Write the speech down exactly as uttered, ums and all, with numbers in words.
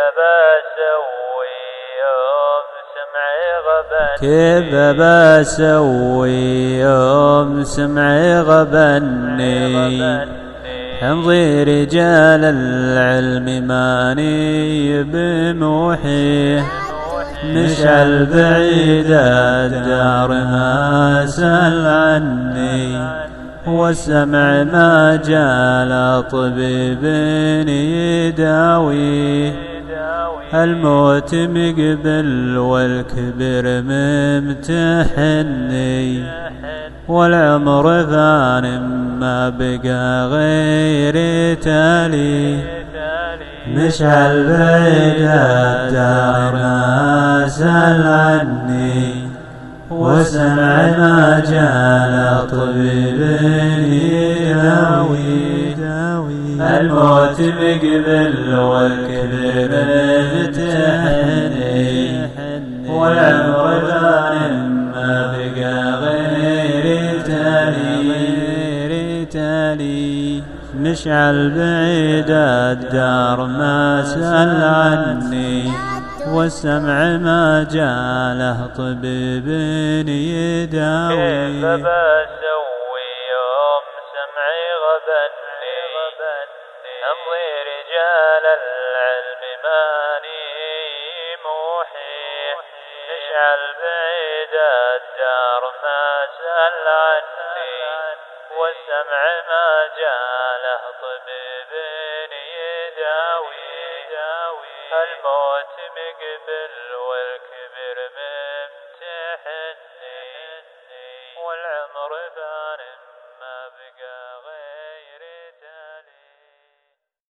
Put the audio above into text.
كيف بسوي يوم سمعي غبني حمضي رجال العلم ماني بموحيه مشعل بعيد الدار ما سأل عني والسمع ما جال طبيب يداويه الموت مقبل والكبر ممتحني والعمر فان ما بقى غير تالي مشعل بعيد الدار ما سأل عني والسمع ما جال طبيب يداوي الموت مقبل والكبر ممتحني والعمر فان ما بقى غير تالي مشعل بعيد الدار ما سأل عني والسمع ما جاله طبيب يداوي. كيف بسوي يوم سمعي غبني أمضي رجال العلم ماني موحي مشعل بعيد الدار ما سأل عني والسمع ما جاله طبيب يداوي الموت مقبل والكبر ممتحني والعمر فان